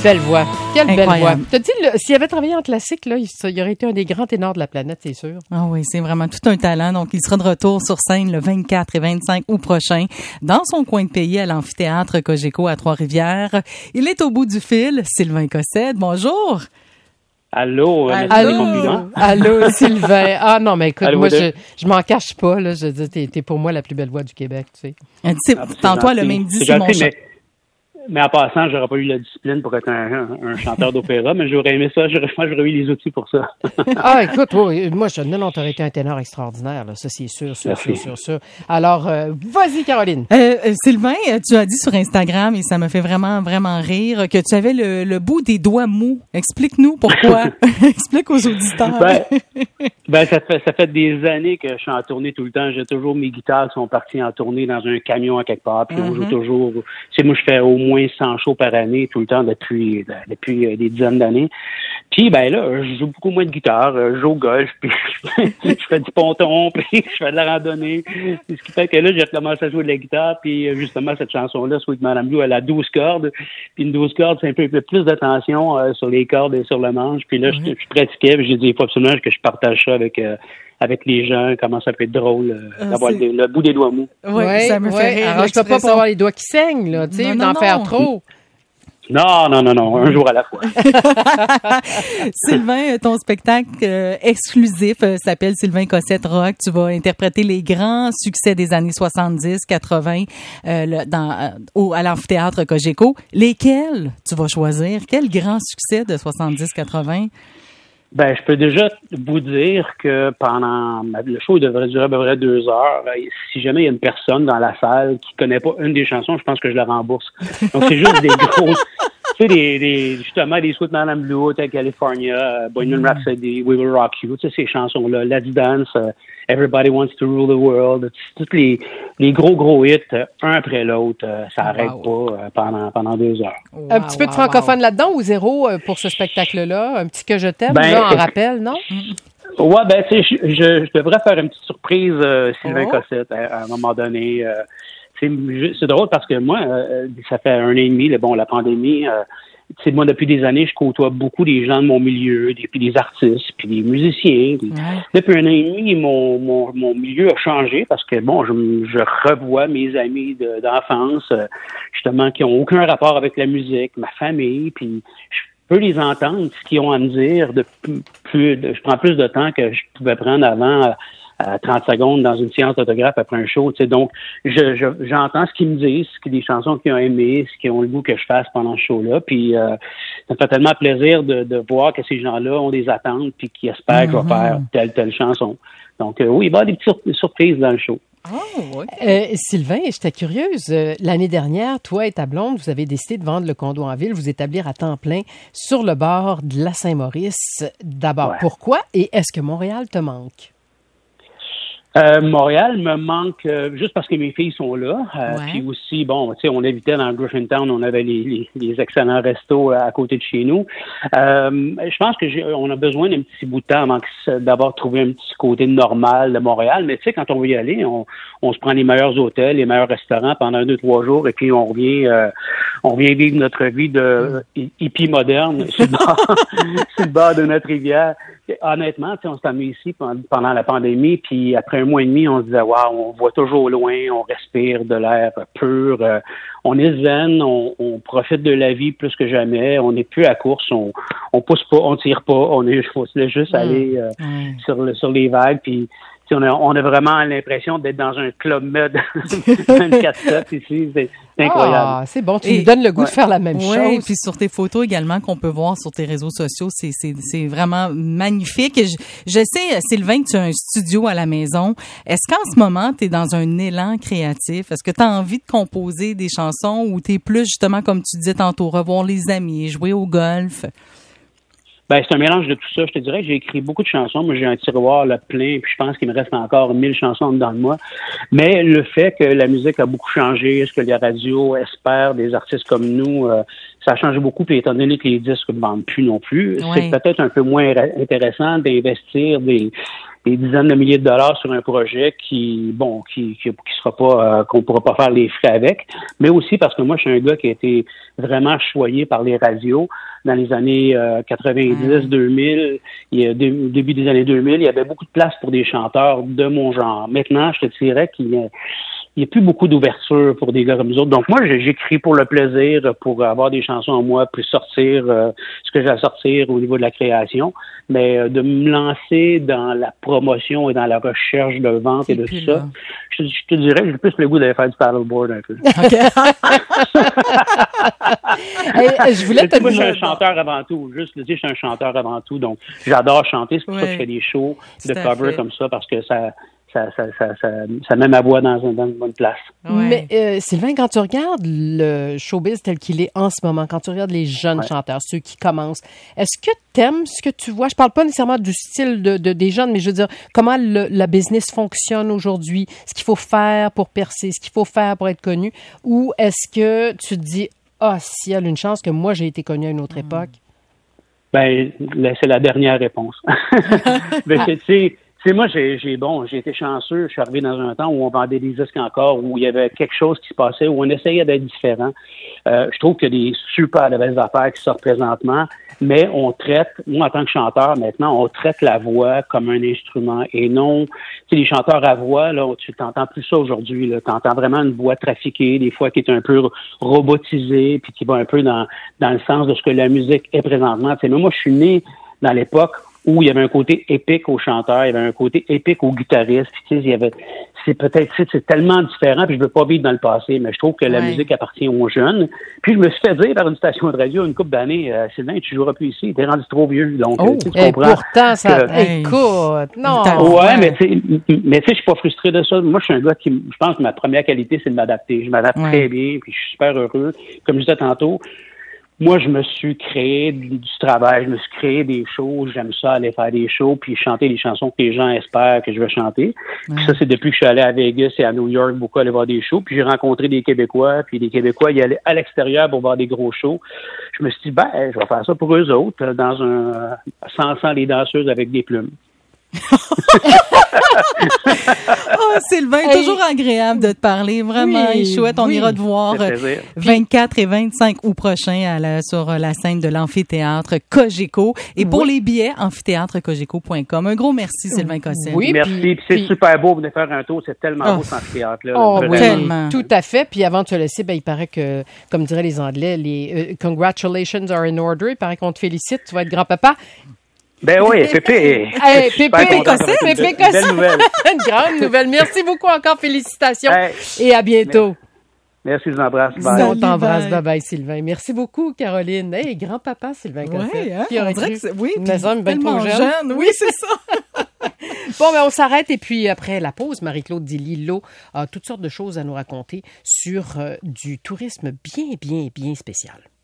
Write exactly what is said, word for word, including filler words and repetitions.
belle voix. Quelle Incroyable. belle voix. T'as dit, le, s'il avait travaillé en classique, là, il, il aurait été un des grands ténors de la planète, c'est sûr. Ah oui, c'est vraiment tout un talent. Donc, il sera de retour sur scène le vingt-quatre et vingt-cinq août prochain dans son coin de pays à l'amphithéâtre Cogeco à Trois-Rivières. Il est au bout du fil, Sylvain Cossette. Bonjour. Allô, Allô, allô, allô, Sylvain. Ah non, mais écoute, allô, moi, de... je, je m'en cache pas, là. Je dis, t'es, t'es pour moi la plus belle voix du Québec, tu sais. Elle dit, tantôt, elle a même dit, c'est, c'est mon chant. Mais en passant, j'aurais pas eu la discipline pour être un, un, un chanteur d'opéra, mais j'aurais aimé ça. J'aurais, moi, j'aurais eu les outils pour ça. Ah, écoute, oui, moi, je, non, non, t'aurais été un ténor extraordinaire, là. Ça, c'est sûr, sûr, sûr, sûr, sûr. Alors, euh, vas-y, Caroline. Euh, euh, Sylvain, tu as dit sur Instagram, et ça me fait vraiment, vraiment rire, que tu avais le, le bout des doigts mous. Explique-nous pourquoi. Explique aux auditeurs. Ben, ben ça fait, ça fait des années que je suis en tournée tout le temps. J'ai toujours mes guitares qui sont parties en tournée dans un camion à quelque part. Puis mm-hmm. on joue toujours. Tu sais, moi, je fais au moins cent shows par année, tout le temps, depuis depuis des dizaines d'années. Puis, ben là, je joue beaucoup moins de guitare. Je joue au golf, puis je fais du ponton, puis je fais de la randonnée. Ce qui fait que là, j'ai recommencé à jouer de la guitare, puis justement, cette chanson-là, Sweet Madame Blue, elle a douze cordes. Puis une douze cordes, c'est un peu plus d'attention euh, sur les cordes et sur le manche. Puis là, mm-hmm. je, je pratiquais, puis j'ai dit, il faut absolument que je partage ça avec... Euh, avec les gens, comment ça peut être drôle euh, ah, d'avoir le, le bout des doigts mous. Oui, ouais, ça me ouais. fait rire. Alors, je peux pas pour avoir les doigts qui saignent, là, tu sais, d'en non. faire trop. Non, non, non, non, un jour à la fois. Sylvain, ton spectacle euh, exclusif euh, s'appelle Sylvain Cossette Rock. Tu vas interpréter les grands succès des années soixante-dix, quatre-vingts euh, le, dans, euh, au, à l'amphithéâtre Cogeco. Lesquels tu vas choisir? Quel grand succès de soixante-dix quatre-vingts? Ben, je peux déjà vous dire que pendant le show, il devrait durer à peu près deux heures. Si jamais il y a une personne dans la salle qui connaît pas une des chansons, je pense que je la rembourse. Donc, c'est juste des gros, tu sais, des, des, justement, des Sweet Madame Blue, Hotel California, Bohemian Rhapsody, We Will Rock You, tu sais, ces chansons-là, Let's Dance, uh, Everybody Wants to Rule the World, tous les, les gros, gros hits, un après l'autre, uh, ça arrête wow. pas uh, pendant, pendant deux heures. Wow, un petit peu de francophone wow. là-dedans ou zéro uh, pour ce spectacle-là? Un petit que je t'aime, ben, là, en rappel, non? Ouais, ben, tu sais, je, je, je devrais faire une petite surprise, euh, Sylvain oh. Cossette, à, à un moment donné. Euh, c'est, c'est drôle parce que moi, euh, ça fait un an et demi, bon, la pandémie, euh, tu sais, moi, depuis des années, je côtoie beaucoup des gens de mon milieu, des, puis des artistes, puis des musiciens. Puis, ouais. Depuis un an et demi, mon, mon, mon milieu a changé parce que, bon, je, je revois mes amis de, d'enfance, euh, justement, qui ont aucun rapport avec la musique, ma famille, puis je peux les entendre, ce qu'ils ont à me dire. De plus, de, je prends plus de temps que je pouvais prendre avant à, à trente secondes dans une séance d'autographe après un show. Tu sais. Donc, je, je, j'entends ce qu'ils me disent, ce qui, des chansons qu'ils ont aimées, ce qu'ils ont le goût que je fasse pendant ce show-là. Puis, euh, ça me fait tellement plaisir de, de voir que ces gens-là ont des attentes puis qu'ils espèrent mm-hmm. que je vais faire telle, telle chanson. Donc, euh, oui, il va y avoir des petites surprises dans le show. Oh, okay. euh, Sylvain, j'étais curieuse. Euh, l'année dernière, toi et ta blonde, vous avez décidé de vendre le condo en ville, vous établir à temps plein sur le bord de la Saint-Maurice. D'abord, ouais. Pourquoi et est-ce que Montréal te manque? Euh, Montréal me manque euh, juste parce que mes filles sont là. Euh, ouais. Puis aussi, bon, tu sais, on habitait dans Griffintown, on avait les, les, les excellents restos à côté de chez nous. Euh, je pense que j'ai, on a besoin d'un petit bout de temps avant que, d'avoir trouvé un petit côté normal de Montréal. Mais tu sais, quand on veut y aller, on, on se prend les meilleurs hôtels, les meilleurs restaurants pendant deux, trois jours, et puis on revient, euh, on vient vivre notre vie de hippie moderne sur le bord, sur le bord de notre rivière. Honnêtement, tu sais, on s'est amené ici pendant la pandémie, puis après un mois et demi, on se disait, waouh, on voit toujours loin, on respire de l'air pur, euh, on est zen, on, on profite de la vie plus que jamais, on n'est plus à course, on, on pousse pas, on tire pas, on est, faut se laisser juste aller euh, mmh. sur le, sur les vagues, puis on a, on a vraiment l'impression d'être dans un club med vingt-quatre sept ici. C'est, c'est incroyable. Ah, c'est bon. Tu et, nous donnes le goût ouais. de faire la même ouais, chose. Puis sur tes photos également qu'on peut voir sur tes réseaux sociaux, c'est, c'est, c'est vraiment magnifique. Et je, je sais, Sylvain, que tu as un studio à la maison. Est-ce qu'en ce moment, tu es dans un élan créatif? Est-ce que tu as envie de composer des chansons ou tu es plus, justement, comme tu disais tantôt, revoir les amis, jouer au golf? Ben, c'est un mélange de tout ça. Je te dirais que j'ai écrit beaucoup de chansons. Moi, j'ai un tiroir là, plein, puis je pense qu'il me reste encore mille chansons dedans de moi. Mais le fait que la musique a beaucoup changé, ce que les radios espèrent des artistes comme nous, euh, ça a changé beaucoup. Puis étant donné que les disques ne vendent plus non plus, ouais. c'est peut-être un peu moins intéressant d'investir des des dizaines de milliers de dollars sur un projet qui, bon, qui, qui, qui sera pas, euh, qu'on pourra pas faire les frais avec, mais aussi parce que moi, je suis un gars qui a été vraiment choyé par les radios dans les années euh, quatre-vingt-dix, deux mille, il y a, au début des années deux mille, il y avait beaucoup de place pour des chanteurs de mon genre. Maintenant, je te dirais qu'il y a Il n'y a plus beaucoup d'ouverture pour des gars comme nous autres. Donc, moi, j'écris pour le plaisir, pour avoir des chansons en moi, puis sortir euh, ce que j'ai à sortir au niveau de la création. Mais euh, de me lancer dans la promotion et dans la recherche de vente c'est et de tout ça, je, je te dirais que j'ai plus le goût d'aller faire du paddleboard un peu. Okay. hey, je voulais te moi, je suis un chanteur avant tout. Juste le dire, je suis un chanteur avant tout. Donc, j'adore chanter. C'est pour ouais. ça que je fais des shows de cover comme ça, parce que ça... Ça, ça, ça, ça, ça met ma voix dans, dans une bonne place. Ouais. Mais euh, Sylvain, quand tu regardes le showbiz tel qu'il est en ce moment, quand tu regardes les jeunes ouais. chanteurs, ceux qui commencent, est-ce que tu aimes ce que tu vois? Je parle pas nécessairement du style de, de, des jeunes, mais je veux dire, comment le, la business fonctionne aujourd'hui, ce qu'il faut faire pour percer, ce qu'il faut faire pour être connu, ou est-ce que tu te dis, ah, oh, s'il y a une chance que moi j'ai été connu à une autre mmh. époque? Ben, c'est la dernière réponse. Ben, tu sais, Tu sais, moi, j'ai, j'ai bon, j'ai été chanceux. Je suis arrivé dans un temps où on vendait des disques encore, où il y avait quelque chose qui se passait, où on essayait d'être différent. Euh, je trouve qu'il y a des super de belles affaires qui sortent présentement, mais on traite, moi, en tant que chanteur, maintenant, on traite la voix comme un instrument et non, tu sais, les chanteurs à voix, là, tu t'entends plus ça aujourd'hui, là. T'entends vraiment une voix trafiquée, des fois qui est un peu robotisée, puis qui va un peu dans, dans le sens de ce que la musique est présentement. Tu sais, moi, je suis né dans l'époque où il y avait un côté épique au chanteur, il y avait un côté épique au guitariste, puis tu sais, il y avait, c'est peut-être, c'est tellement différent, puis je veux pas vivre dans le passé, mais je trouve que la ouais. musique appartient aux jeunes. Puis je me suis fait dire par une station de radio une couple d'années, euh, Sylvain, tu joueras plus ici, t'es rendu trop vieux, donc oh, tu, sais, tu et comprends. Pourtant, ça, que, écoute, non. Ouais, mais tu sais, mais tu sais, je suis pas frustré de ça. Moi, je suis un gars qui, je pense que ma première qualité, c'est de m'adapter. Je m'adapte ouais. très bien, puis je suis super heureux. Comme je disais tantôt, moi, je me suis créé du, du travail, je me suis créé des shows, j'aime ça, aller faire des shows, puis chanter les chansons que les gens espèrent que je vais chanter. Ouais. Puis ça, c'est depuis que je suis allé à Vegas et à New York, beaucoup aller voir des shows, puis j'ai rencontré des Québécois, puis les Québécois y allaient à l'extérieur pour voir des gros shows. Je me suis dit, ben, je vais faire ça pour eux autres, dans un, sans, sans les danseuses avec des plumes. Oh, Sylvain, hey. Toujours agréable de te parler, vraiment oui, chouette. On oui. ira te voir vingt-quatre et vingt-cinq août prochain à la, sur la scène de l'amphithéâtre Cogeco. Et pour oui. les billets, amphithéâtre cogeco point com. Un gros merci, Sylvain Cossette. Oui, merci. Puis, puis c'est puis... super beau de faire un tour. C'est tellement oh. beau cet amphithéâtre-là. Oh, oui, tellement. Tout à fait. Puis avant de te laisser, ben, il paraît que, comme diraient les Anglais, les uh, congratulations are in order. Il paraît qu'on te félicite. Tu vas être grand-papa. Ben oui, Pépé. Hey, Pépé Cossette, Pépé Cossette. Une nouvelle. Une grande nouvelle. Merci beaucoup encore. Félicitations. Hey. Et à bientôt. Merci, je vous embrasse. Bye. On t'embrasse. Bye bye, Sylvain. Merci beaucoup, Caroline. Hey, grand-papa, Sylvain Cossette. Ouais, hein, on dirait que c'est, oui, mais ça, bien trop jeune. jeune. Oui, c'est ça. Bon, ben, on s'arrête. Et puis, après la pause, Marie-Claude Dilly-Lo a toutes sortes de choses à nous raconter sur euh, du tourisme bien, bien, bien spécial.